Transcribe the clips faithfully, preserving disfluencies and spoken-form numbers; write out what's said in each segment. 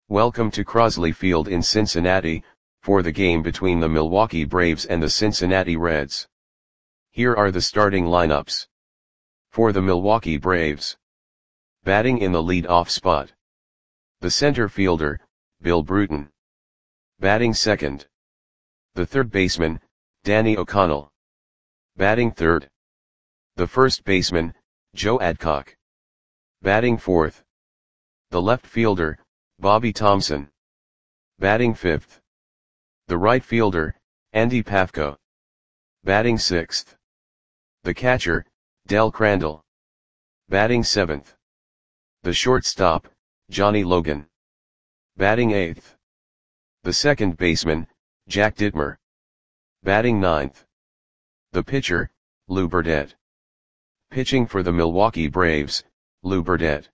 Welcome to Crosley Field in Cincinnati, for the game between the Milwaukee Braves and the Cincinnati Reds. Here are the starting lineups. For the Milwaukee Braves. Batting in the lead-off spot. The center fielder, Bill Bruton. Batting second. The third baseman, Danny O'Connell. Batting third. The first baseman, Joe Adcock. Batting fourth. The left fielder, Bobby Thomson. Batting fifth. The right fielder, Andy Pafko. Batting sixth. The catcher, Del Crandall. Batting seventh. The shortstop, Johnny Logan. Batting eighth. The second baseman, Jack Dittmer. Batting ninth. The pitcher, Lou Burdett. Pitching for the Milwaukee Braves, Lou Burdett.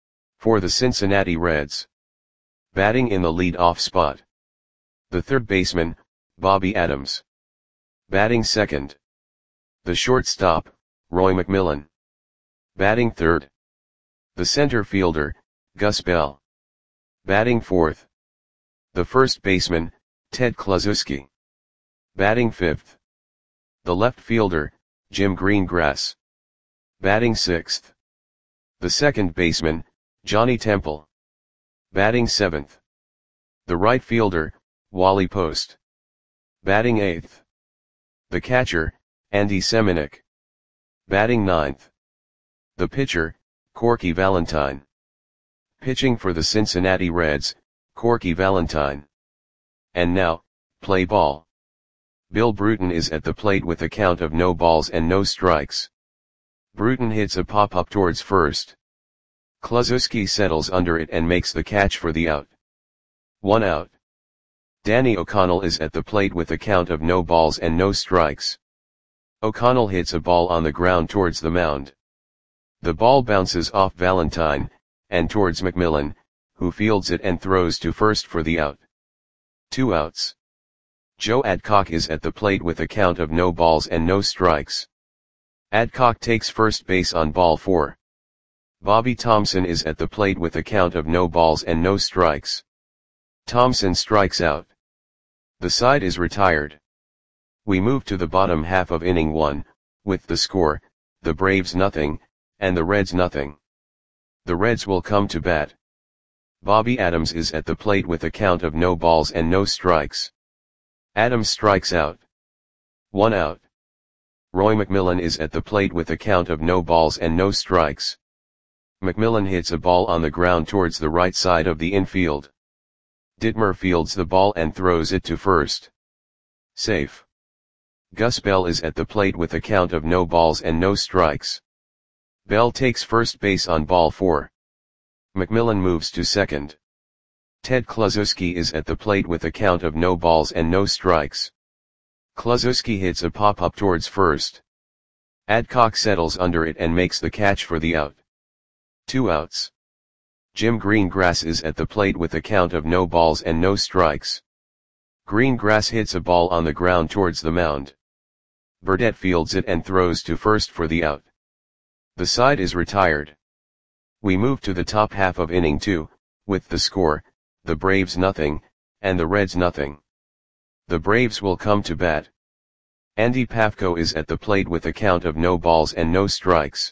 For the Cincinnati Reds. Batting in the lead-off spot. The third baseman, Bobby Adams. Batting second. The shortstop, Roy McMillan. Batting third. The center fielder, Gus Bell. Batting fourth. The first baseman, Ted Kluszewski. Batting fifth. The left fielder, Jim Greengrass. Batting sixth. The second baseman, Johnny Temple. Batting seventh. The right fielder, Wally Post. Batting eighth. The catcher, Andy Semenuk. Batting ninth. The pitcher, Corky Valentine. Pitching for the Cincinnati Reds, Corky Valentine. And now, play ball. Bill Bruton is at the plate with a count of no balls and no strikes. Bruton hits a pop-up towards first. Kluszewski settles under it and makes the catch for the out. One out. Danny O'Connell is at the plate with a count of no balls and no strikes. O'Connell hits a ball on the ground towards the mound. The ball bounces off Valentine, and towards McMillan, who fields it and throws to first for the out. Two outs. Joe Adcock is at the plate with a count of no balls and no strikes. Adcock takes first base on ball four. Bobby Thomson is at the plate with a count of no balls and no strikes. Thomson strikes out. The side is retired. We move to the bottom half of inning one, with the score, the Braves nothing, and the Reds nothing. The Reds will come to bat. Bobby Adams is at the plate with a count of no balls and no strikes. Adams strikes out. One out. Roy McMillan is at the plate with a count of no balls and no strikes. McMillan hits a ball on the ground towards the right side of the infield. Dittmer fields the ball and throws it to first. Safe. Gus Bell is at the plate with a count of no balls and no strikes. Bell takes first base on ball four. McMillan moves to second. Ted Kluszewski is at the plate with a count of no balls and no strikes. Kluszewski hits a pop-up towards first. Adcock settles under it and makes the catch for the out. Two outs. Jim Greengrass is at the plate with a count of no balls and no strikes. Greengrass hits a ball on the ground towards the mound. Burdett fields it and throws to first for the out. The side is retired. We move to the top half of inning two, with the score, the Braves nothing, and the Reds nothing. The Braves will come to bat. Andy Pafko is at the plate with a count of no balls and no strikes.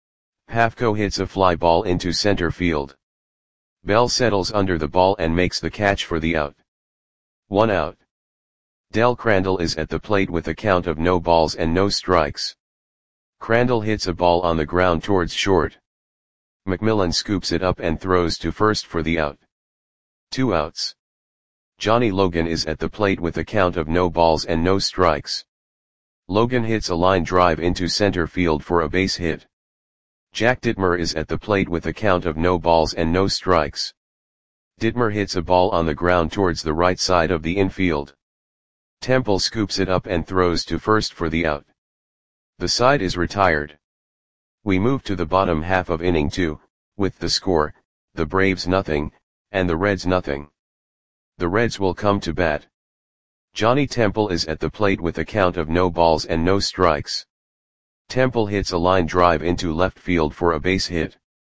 Pafko hits a fly ball into center field. Bell settles under the ball and makes the catch for the out. One out. Del Crandall is at the plate with a count of no balls and no strikes. Crandall hits a ball on the ground towards short. McMillan scoops it up and throws to first for the out. Two outs. Johnny Logan is at the plate with a count of no balls and no strikes. Logan hits a line drive into center field for a base hit. Jack Dittmer is at the plate with a count of no balls and no strikes. Dittmer hits a ball on the ground towards the right side of the infield. Temple scoops it up and throws to first for the out. The side is retired. We move to the bottom half of inning two, with the score, the Braves nothing, and the Reds nothing. The Reds will come to bat. Johnny Temple is at the plate with a count of no balls and no strikes. Temple hits a line drive into left field for a base hit.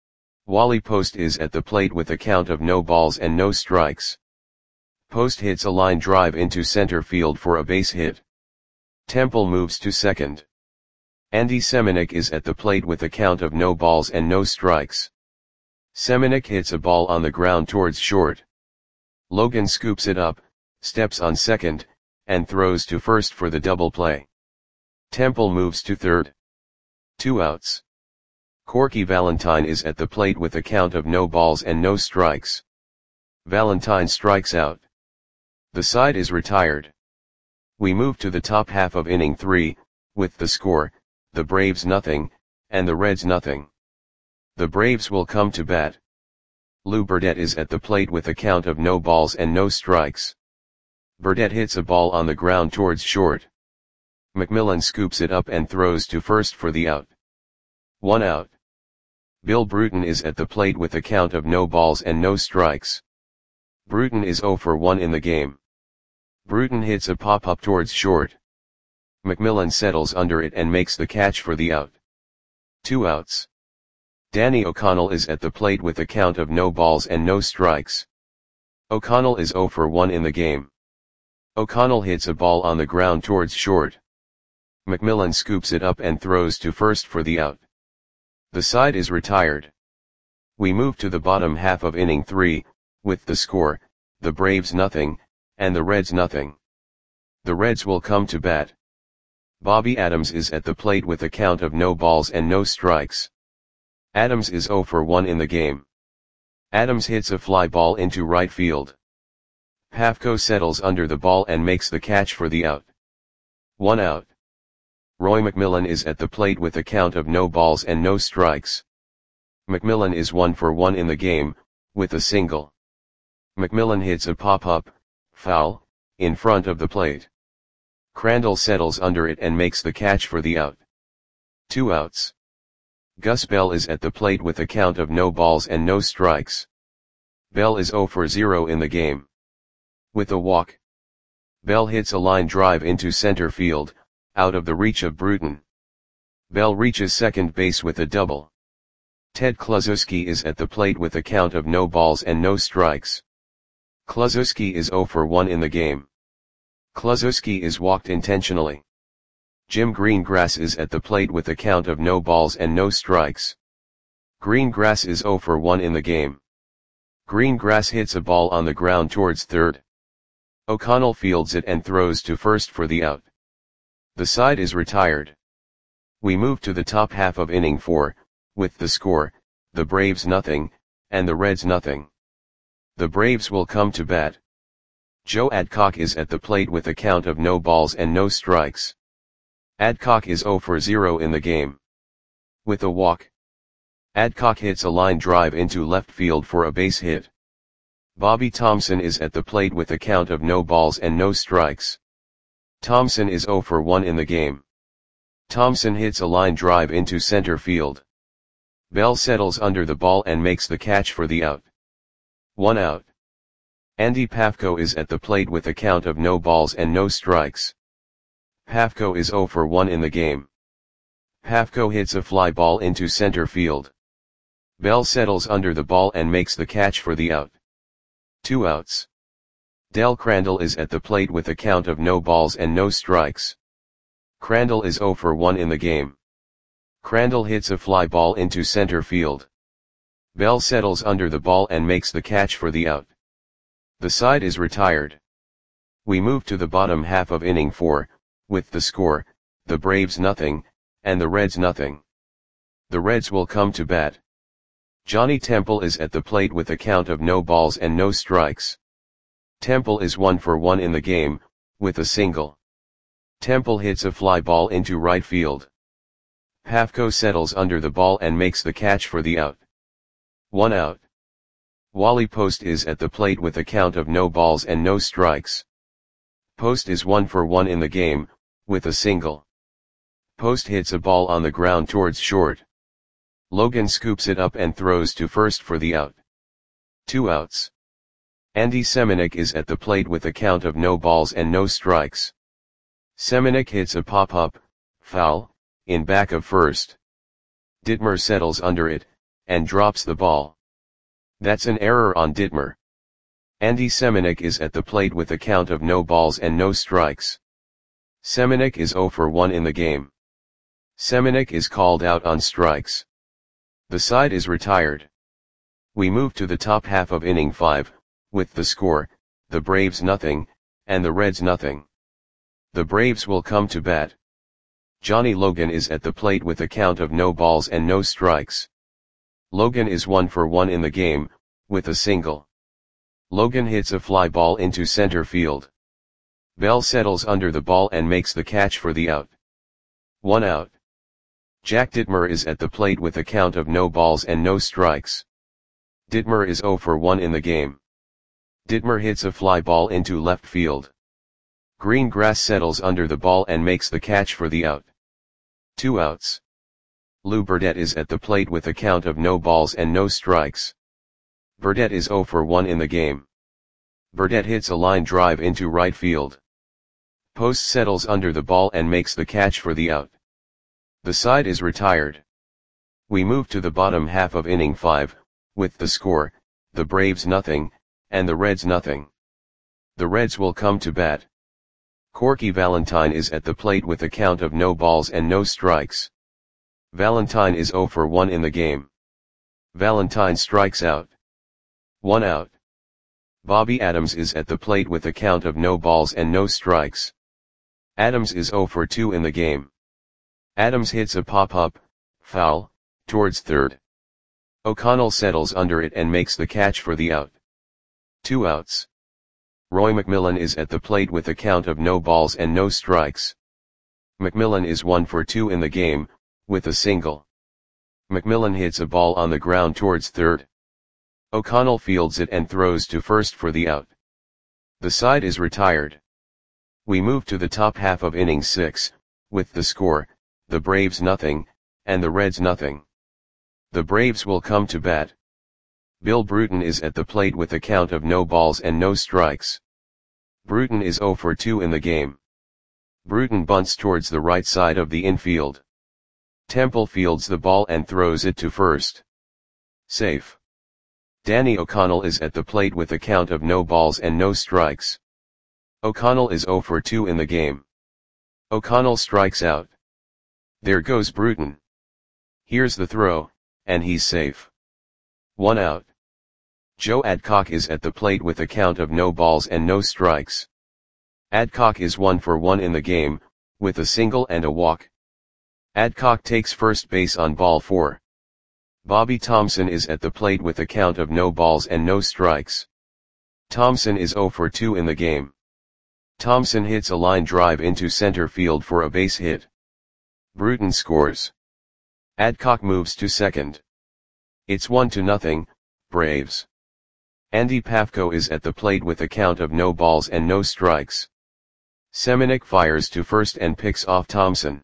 Wally Post is at the plate with a count of no balls and no strikes. Post hits a line drive into center field for a base hit. Temple moves to second. Andy Semenuk is at the plate with a count of no balls and no strikes. Semenuk hits a ball on the ground towards short. Logan scoops it up, steps on second, and throws to first for the double play. Temple moves to third. Two outs. Corky Valentine is at the plate with a count of no balls and no strikes. Valentine strikes out. The side is retired. We move to the top half of inning three, with the score, the Braves nothing, and the Reds nothing. The Braves will come to bat. Lou Burdette is at the plate with a count of no balls and no strikes. Burdette hits a ball on the ground towards short. McMillan scoops it up and throws to first for the out. One out. Bill Bruton is at the plate with a count of no balls and no strikes. Bruton is oh for one in the game. Bruton hits a pop-up towards short. McMillan settles under it and makes the catch for the out. Two outs. Danny O'Connell is at the plate with a count of no balls and no strikes. O'Connell is oh for one in the game. O'Connell hits a ball on the ground towards short. McMillan scoops it up and throws to first for the out. The side is retired. We move to the bottom half of inning three, with the score, the Braves nothing, and the Reds nothing. The Reds will come to bat. Bobby Adams is at the plate with a count of no balls and no strikes. Adams is oh for one in the game. Adams hits a fly ball into right field. Pafko settles under the ball and makes the catch for the out. One out. Roy McMillan is at the plate with a count of no balls and no strikes. McMillan is one for one in the game, with a single. McMillan hits a pop-up, foul, in front of the plate. Crandall settles under it and makes the catch for the out. Two outs. Gus Bell is at the plate with a count of no balls and no strikes. Bell is oh for zero in the game. With a walk. Bell hits a line drive into center field, out of the reach of Bruton. Bell reaches second base with a double. Ted Kluszewski is at the plate with a count of no balls and no strikes. Kluszewski is oh for one in the game. Kluszewski is walked intentionally. Jim Greengrass is at the plate with a count of no balls and no strikes. Greengrass is oh for one in the game. Greengrass hits a ball on the ground towards third. O'Connell fields it and throws to first for the out. The side is retired. We move to the top half of inning four, with the score, the Braves nothing, and the Reds nothing. The Braves will come to bat. Joe Adcock is at the plate with a count of no balls and no strikes. Adcock is oh for zero in the game. With a walk. Adcock hits a line drive into left field for a base hit. Bobby Thompson is at the plate with a count of no balls and no strikes. Thompson is oh for one in the game. Thompson hits a line drive into center field. Bell settles under the ball and makes the catch for the out. One out. Andy Pafko is at the plate with a count of no balls and no strikes. Pafko is oh for one in the game. Pafko hits a fly ball into center field. Bell settles under the ball and makes the catch for the out. Two outs. Del Crandall is at the plate with a count of no balls and no strikes. Crandall is oh for one in the game. Crandall hits a fly ball into center field. Bell settles under the ball and makes the catch for the out. The side is retired. We move to the bottom half of inning four, with the score, the Braves nothing, and the Reds nothing. The Reds will come to bat. Johnny Temple is at the plate with a count of no balls and no strikes. Temple is one for one in the game, with a single. Temple hits a fly ball into right field. Pafko settles under the ball and makes the catch for the out. One out. Wally Post is at the plate with a count of no balls and no strikes. Post is one for one in the game, with a single. Post hits a ball on the ground towards short. Logan scoops it up and throws to first for the out. Two outs. Andy Semenuk is at the plate with a count of no balls and no strikes. Semenuk hits a pop-up, foul, in back of first. Dittmer settles under it, and drops the ball. That's an error on Dittmer. Andy Semenuk is at the plate with a count of no balls and no strikes. Semenuk is zero for one in the game. Semenuk is called out on strikes. The side is retired. We move to the top half of inning five, with the score, the Braves nothing, and the Reds nothing. The Braves will come to bat. Johnny Logan is at the plate with a count of no balls and no strikes. Logan is one for one in the game, with a single. Logan hits a fly ball into center field. Bell settles under the ball and makes the catch for the out. One out. Jack Dittmer is at the plate with a count of no balls and no strikes. Dittmer is zero for one in the game. Dittmer hits a fly ball into left field. Greengrass settles under the ball and makes the catch for the out. Two outs. Lou Burdette is at the plate with a count of no balls and no strikes. Burdette is zero for one in the game. Burdette hits a line drive into right field. Post settles under the ball and makes the catch for the out. The side is retired. We move to the bottom half of inning five, with the score, the Braves nothing, and the Reds nothing. The Reds will come to bat. Corky Valentine is at the plate with a count of no balls and no strikes. Valentine is zero for one in the game. Valentine strikes out. One out. Bobby Adams is at the plate with a count of no balls and no strikes. Adams is zero for two in the game. Adams hits a pop-up, foul, towards third. O'Connell settles under it and makes the catch for the out. Two outs. Roy McMillan is at the plate with a count of no balls and no strikes. McMillan is one for two in the game, with a single. McMillan hits a ball on the ground towards third. O'Connell fields it and throws to first for the out. The side is retired. We move to the top half of inning six, with the score, the Braves nothing, and the Reds nothing. The Braves will come to bat. Bill Bruton is at the plate with a count of no balls and no strikes. Bruton is zero for two in the game. Bruton bunts towards the right side of the infield. Temple fields the ball and throws it to first. Safe. Danny O'Connell is at the plate with a count of no balls and no strikes. O'Connell is zero for two in the game. O'Connell strikes out. There goes Bruton. Here's the throw, and he's safe. One out. Joe Adcock is at the plate with a count of no balls and no strikes. Adcock is one for one in the game, with a single and a walk. Adcock takes first base on ball four. Bobby Thompson is at the plate with a count of no balls and no strikes. Thompson is zero for two in the game. Thompson hits a line drive into center field for a base hit. Bruton scores. Adcock moves to second. It's one to nothing, Braves. Andy Pafko is at the plate with a count of no balls and no strikes. Semenuk fires to first and picks off Thompson.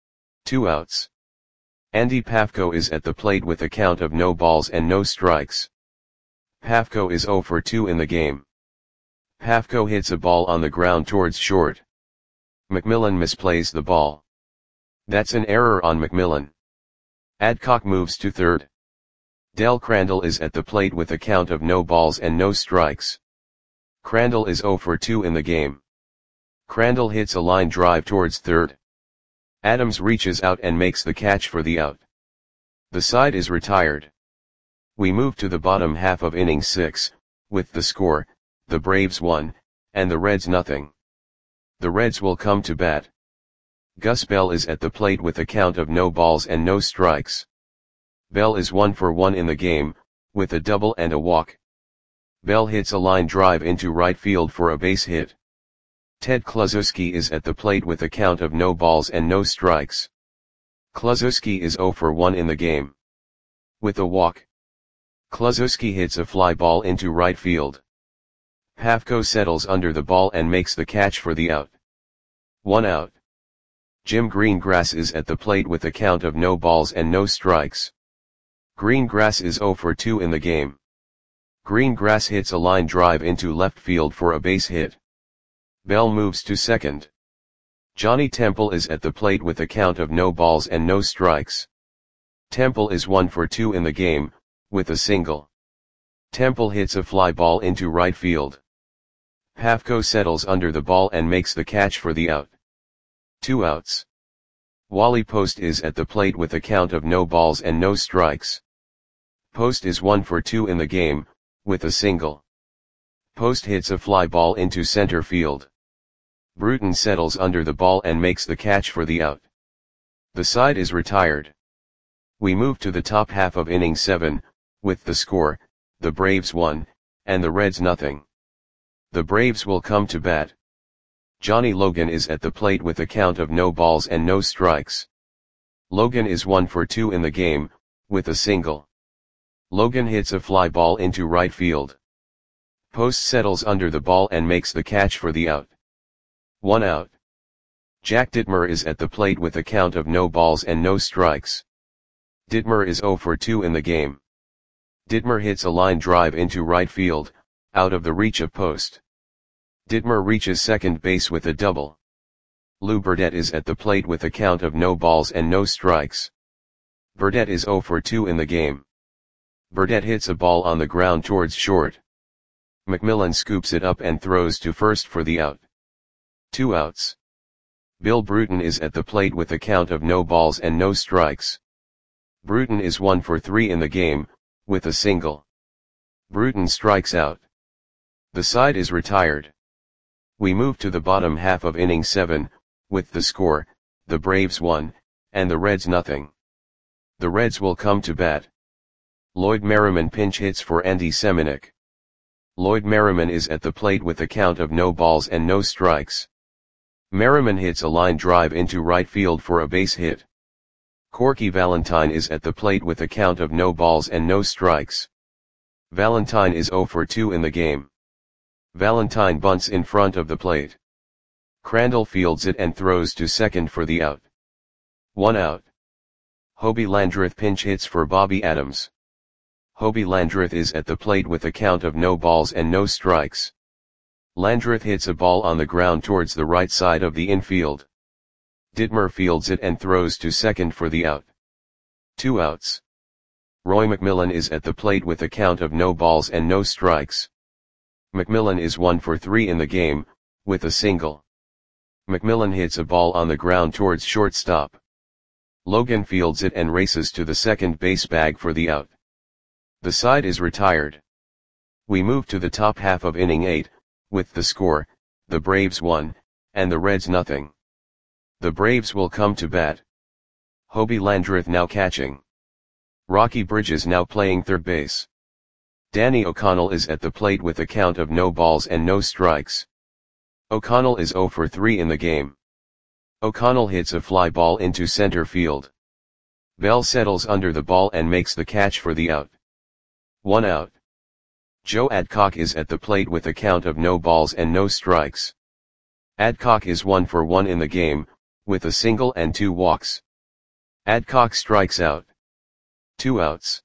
Two outs. Andy Pafko is at the plate with a count of no balls and no strikes. Pafko is zero for two in the game. Pafko hits a ball on the ground towards short. McMillan misplays the ball. That's an error on McMillan. Adcock moves to third. Del Crandall is at the plate with a count of no balls and no strikes. Crandall is zero for two in the game. Crandall hits a line drive towards third. Adams reaches out and makes the catch for the out. The side is retired. We move to the bottom half of inning six, with the score, the Braves one, and the Reds nothing. The Reds will come to bat. Gus Bell is at the plate with a count of no balls and no strikes. Bell is one for one in the game, with a double and a walk. Bell hits a line drive into right field for a base hit. Ted Kluszewski is at the plate with a count of no balls and no strikes. Kluszewski is zero for one in the game. With a walk. Kluszewski hits a fly ball into right field. Pafko settles under the ball and makes the catch for the out. One out. Jim Greengrass is at the plate with a count of no balls and no strikes. Greengrass is zero for two in the game. Greengrass hits a line drive into left field for a base hit. Bell moves to second. Johnny Temple is at the plate with a count of no balls and no strikes. Temple is one for two in the game, with a single. Temple hits a fly ball into right field. Pafko settles under the ball and makes the catch for the out. Two outs. Wally Post is at the plate with a count of no balls and no strikes. Post is one for two in the game, with a single. Post hits a fly ball into center field. Bruton settles under the ball and makes the catch for the out. The side is retired. We move to the top half of inning seven, with the score, the Braves one, and the Reds nothing. The Braves will come to bat. Johnny Logan is at the plate with a count of no balls and no strikes. Logan is one for two in the game, with a single. Logan hits a fly ball into right field. Post settles under the ball and makes the catch for the out. One out. Jack Dittmer is at the plate with a count of no balls and no strikes. Dittmer is zero for two in the game. Dittmer hits a line drive into right field, out of the reach of Post. Dittmer reaches second base with a double. Lou Burdette is at the plate with a count of no balls and no strikes. Burdette is zero for two in the game. Burdette hits a ball on the ground towards short. McMillan scoops it up and throws to first for the out. Two outs. Bill Bruton is at the plate with a count of no balls and no strikes. Bruton is one for three in the game, with a single. Bruton strikes out. The side is retired. We move to the bottom half of inning seven, with the score, the Braves one, and the Reds nothing. The Reds will come to bat. Lloyd Merriman pinch hits for Andy Semenuk. Lloyd Merriman is at the plate with a count of no balls and no strikes. Merriman hits a line drive into right field for a base hit. Corky Valentine is at the plate with a count of no balls and no strikes. Valentine is zero for two in the game. Valentine bunts in front of the plate. Crandall fields it and throws to second for the out. One out. Hobie Landreth pinch hits for Bobby Adams. Hobie Landreth is at the plate with a count of no balls and no strikes. Landreth hits a ball on the ground towards the right side of the infield. Dittmer fields it and throws to second for the out. Two outs. Roy McMillan is at the plate with a count of no balls and no strikes. McMillan is one for three in the game, with a single. McMillan hits a ball on the ground towards shortstop. Logan fields it and races to the second base bag for the out. The side is retired. We move to the top half of inning eight, with the score, the Braves one, and the Reds nothing. The Braves will come to bat. Hobie Landreth now catching. Rocky Bridges now playing third base. Danny O'Connell is at the plate with a count of no balls and no strikes. O'Connell is zero for three in the game. O'Connell hits a fly ball into center field. Bell settles under the ball and makes the catch for the out. One out. Joe Adcock is at the plate with a count of no balls and no strikes. Adcock is one for one in the game, with a single and two walks. Adcock strikes out. Two outs.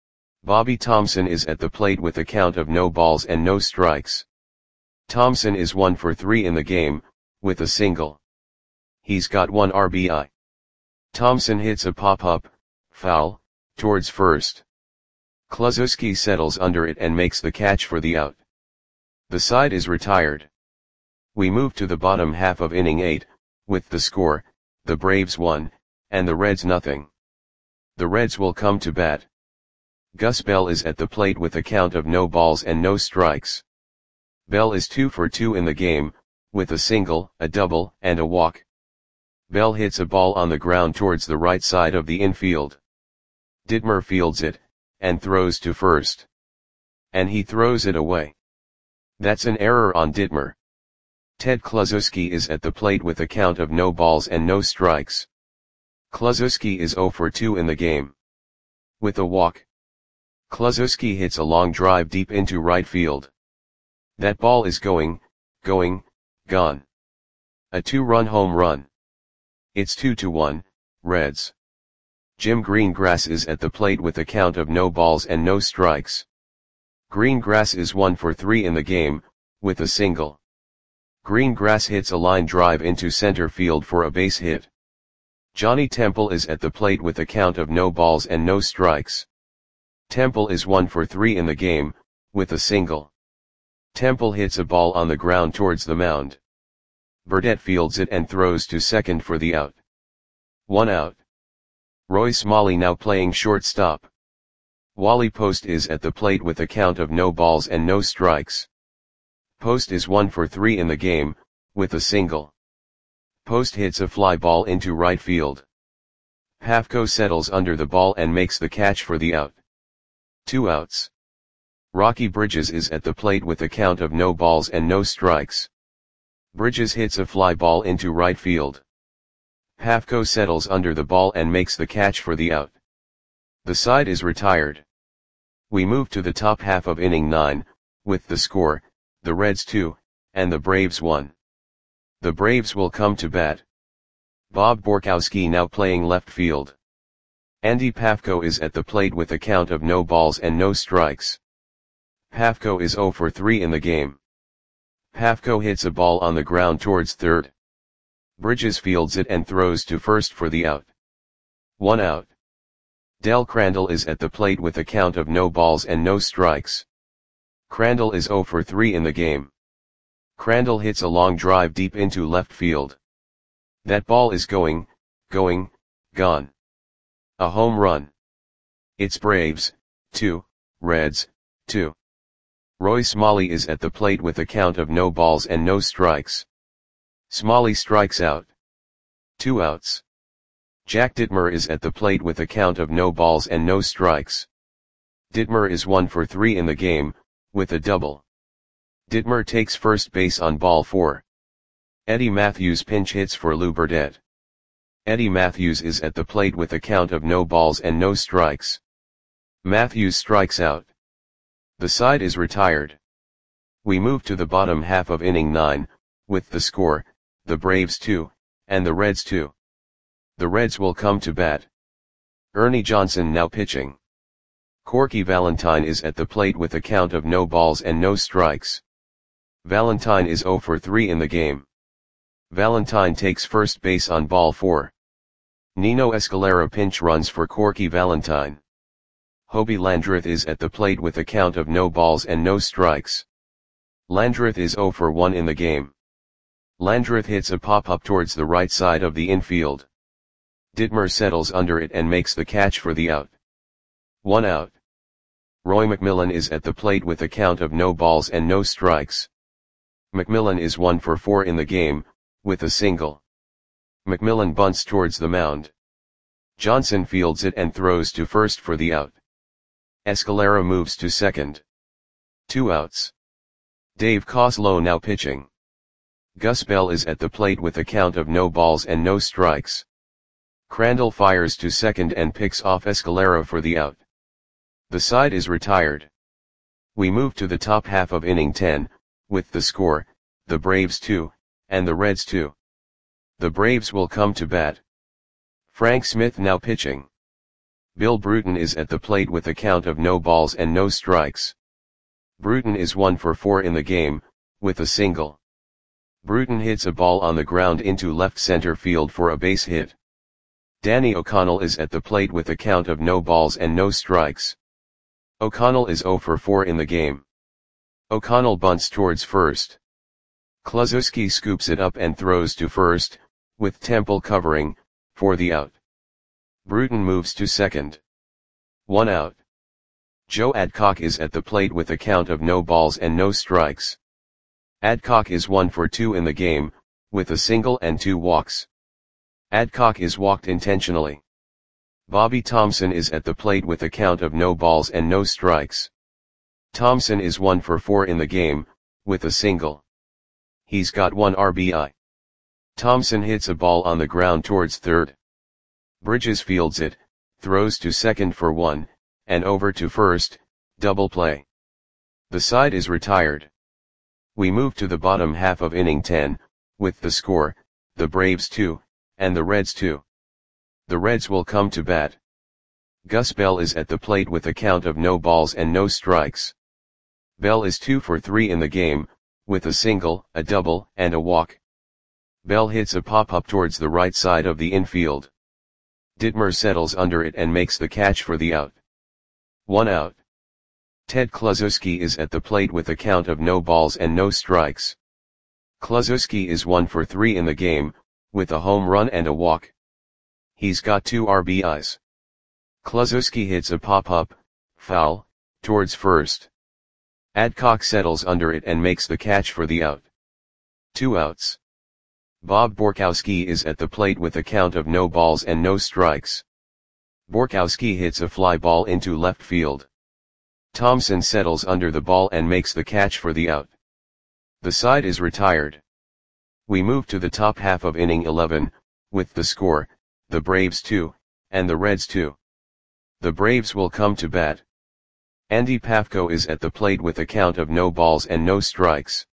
Bobby Thompson is at the plate with a count of no balls and no strikes. Thompson is one for three in the game, with a single. He's got one R B I. Thompson hits a pop-up, foul, towards first. Kluszewski settles under it and makes the catch for the out. The side is retired. We move to the bottom half of inning eight, with the score, the Braves one, and the Reds nothing. The Reds will come to bat. Gus Bell is at the plate with a count of no balls and no strikes. Bell is two for two in the game, with a single, a double, and a walk. Bell hits a ball on the ground towards the right side of the infield. Dittmer fields it, and throws to first. And he throws it away. That's an error on Dittmer. Ted Kluszewski is at the plate with a count of no balls and no strikes. Kluszewski is zero for two in the game. With a walk. Kluszewski hits a long drive deep into right field. That ball is going, going, gone. A two-run home run. It's two to one, Reds. Jim Greengrass is at the plate with a count of no balls and no strikes. Greengrass is one for three in the game, with a single. Greengrass hits a line drive into center field for a base hit. Johnny Temple is at the plate with a count of no balls and no strikes. Temple is one for three in the game, with a single. Temple hits a ball on the ground towards the mound. Burdette fields it and throws to second for the out. One out. Roy Smalley now playing shortstop. Wally Post is at the plate with a count of no balls and no strikes. Post is one for three in the game, with a single. Post hits a fly ball into right field. Pafko settles under the ball and makes the catch for the out. Two outs. Rocky Bridges is at the plate with a count of no balls and no strikes. Bridges hits a fly ball into right field. Pafko settles under the ball and makes the catch for the out. The side is retired. We move to the top half of inning nine, with the score, the Reds two, and the Braves one. The Braves will come to bat. Bob Borkowski now playing left field. Andy Pafko is at the plate with a count of no balls and no strikes. Pafko is zero for three in the game. Pafko hits a ball on the ground towards third. Bridges fields it and throws to first for the out. One out. Del Crandall is at the plate with a count of no balls and no strikes. Crandall is zero for three in the game. Crandall hits a long drive deep into left field. That ball is going, going, gone. A home run. It's Braves, two, Reds, two. Roy Smalley is at the plate with a count of no balls and no strikes. Smalley strikes out. Two outs. Jack Dittmer is at the plate with a count of no balls and no strikes. Dittmer is one for three in the game, with a double. Dittmer takes first base on ball four. Eddie Matthews pinch hits for Lou Burdette. Eddie Matthews is at the plate with a count of no balls and no strikes. Matthews strikes out. The side is retired. We move to the bottom half of inning nine, with the score, the Braves two, and the Reds two. The Reds will come to bat. Ernie Johnson now pitching. Corky Valentine is at the plate with a count of no balls and no strikes. Valentine is zero for three in the game. Valentine takes first base on ball four. Nino Escalera pinch runs for Corky Valentine. Hobie Landreth is at the plate with a count of no balls and no strikes. Landreth is zero for one in the game. Landreth hits a pop-up towards the right side of the infield. Dittmer settles under it and makes the catch for the out. One out. Roy McMillan is at the plate with a count of no balls and no strikes. McMillan is one for four in the game, with a single. McMillan bunts towards the mound. Johnson fields it and throws to first for the out. Escalera moves to second. Two outs. Dave Coslow now pitching. Gus Bell is at the plate with a count of no balls and no strikes. Crandall fires to second and picks off Escalera for the out. The side is retired. We move to the top half of inning ten, with the score, the Braves two, and the Reds two. The Braves will come to bat. Frank Smith now pitching. Bill Bruton is at the plate with a count of no balls and no strikes. Bruton is one for four in the game, with a single. Bruton hits a ball on the ground into left center field for a base hit. Danny O'Connell is at the plate with a count of no balls and no strikes. O'Connell is zero for four in the game. O'Connell bunts towards first. Kluszewski scoops it up and throws to first, with Temple covering, for the out. Bruton moves to second. One out. Joe Adcock is at the plate with a count of no balls and no strikes. Adcock is one for two in the game, with a single and two walks. Adcock is walked intentionally. Bobby Thompson is at the plate with a count of no balls and no strikes. Thompson is one for four in the game, with a single. He's got one R B I. Thompson hits a ball on the ground towards third. Bridges fields it, throws to second for one, and over to first, double play. The side is retired. We move to the bottom half of inning ten, with the score, the Braves two, and the Reds two. The Reds will come to bat. Gus Bell is at the plate with a count of no balls and no strikes. Bell is two for three in the game, with a single, a double, and a walk. Bell hits a pop-up towards the right side of the infield. Dittmer settles under it and makes the catch for the out. One out. Ted Kluszewski is at the plate with a count of no balls and no strikes. Kluszewski is one for three in the game, with a home run and a walk. He's got two R B Is. Kluszewski hits a pop-up, foul, towards first. Adcock settles under it and makes the catch for the out. Two outs. Bob Borkowski is at the plate with a count of no balls and no strikes. Borkowski hits a fly ball into left field. Thompson settles under the ball and makes the catch for the out. The side is retired. We move to the top half of inning eleven, with the score, the Braves two, and the Reds two. The Braves will come to bat. Andy Pafko is at the plate with a count of no balls and no strikes.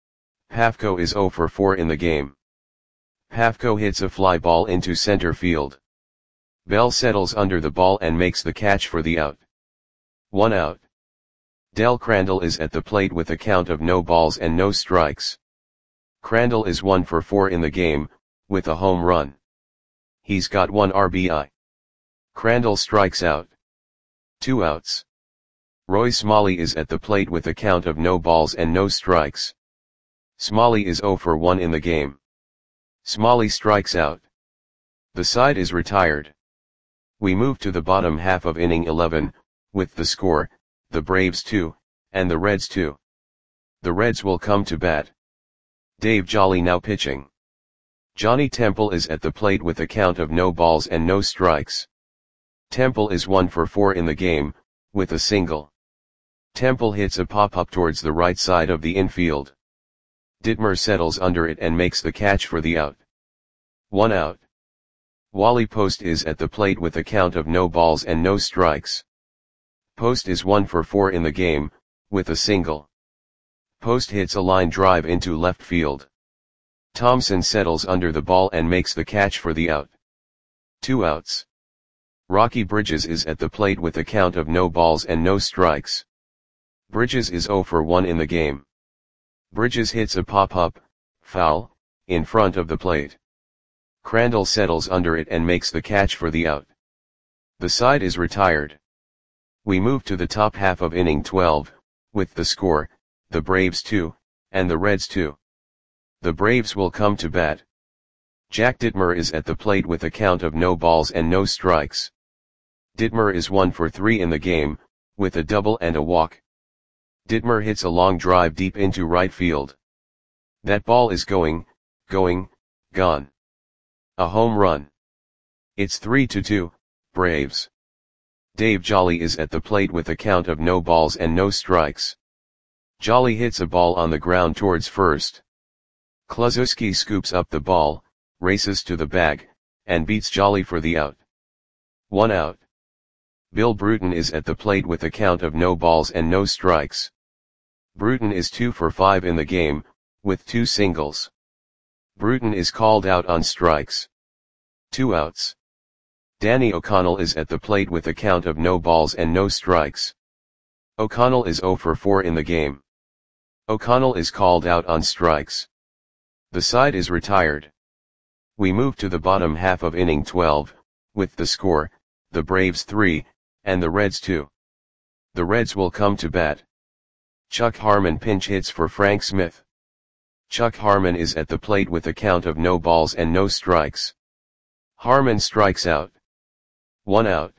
Pafko is zero for four in the game. Pafko hits a fly ball into center field. Bell settles under the ball and makes the catch for the out. One out. Del Crandall is at the plate with a count of no balls and no strikes. Crandall is one for four in the game, with a home run. He's got one R B I. Crandall strikes out. Two outs. Roy Smalley is at the plate with a count of no balls and no strikes. Smalley is zero for one in the game. Smalley strikes out. The side is retired. We move to the bottom half of inning eleven, with the score, the Braves two, and the Reds two. The Reds will come to bat. Dave Jolly now pitching. Johnny Temple is at the plate with a count of no balls and no strikes. Temple is one for four in the game, with a single. Temple hits a pop-up towards the right side of the infield. Dittmer settles under it and makes the catch for the out. One out. Wally Post is at the plate with a count of no balls and no strikes. Post is one for four in the game, with a single. Post hits a line drive into left field. Thompson settles under the ball and makes the catch for the out. Two outs. Rocky Bridges is at the plate with a count of no balls and no strikes. Bridges is zero for one in the game. Bridges hits a pop-up, foul, in front of the plate. Crandall settles under it and makes the catch for the out. The side is retired. We move to the top half of inning twelve, with the score, the Braves two, and the Reds two. The Braves will come to bat. Jack Dittmer is at the plate with a count of no balls and no strikes. Dittmer is one for three in the game, with a double and a walk. Dittmer hits a long drive deep into right field. That ball is going, going, gone. A home run. It's three to two, Braves. Dave Jolly is at the plate with a count of no balls and no strikes. Jolly hits a ball on the ground towards first. Kluszewski scoops up the ball, races to the bag, and beats Jolly for the out. One out. Bill Bruton is at the plate with a count of no balls and no strikes. Bruton is two for five in the game, with two singles. Bruton is called out on strikes. Two outs. Danny O'Connell is at the plate with a count of no balls and no strikes. O'Connell is zero for four in the game. O'Connell is called out on strikes. The side is retired. We move to the bottom half of inning twelve, with the score, the Braves three, and the Reds two. The Reds will come to bat. Chuck Harmon pinch hits for Frank Smith. Chuck Harmon is at the plate with a count of no balls and no strikes. Harmon strikes out. One out.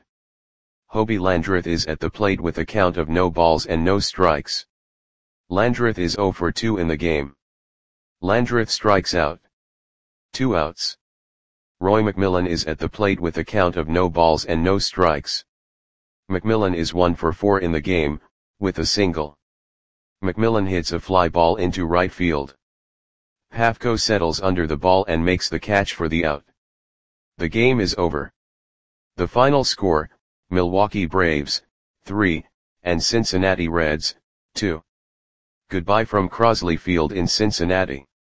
Hobie Landreth is at the plate with a count of no balls and no strikes. Landreth is zero for two in the game. Landreth strikes out. Two outs. Roy McMillan is at the plate with a count of no balls and no strikes. McMillan is one for four in the game, with a single. McMillan hits a fly ball into right field. Pafko settles under the ball and makes the catch for the out. The game is over. The final score, Milwaukee Braves, three, and Cincinnati Reds, two. Goodbye from Crosley Field in Cincinnati.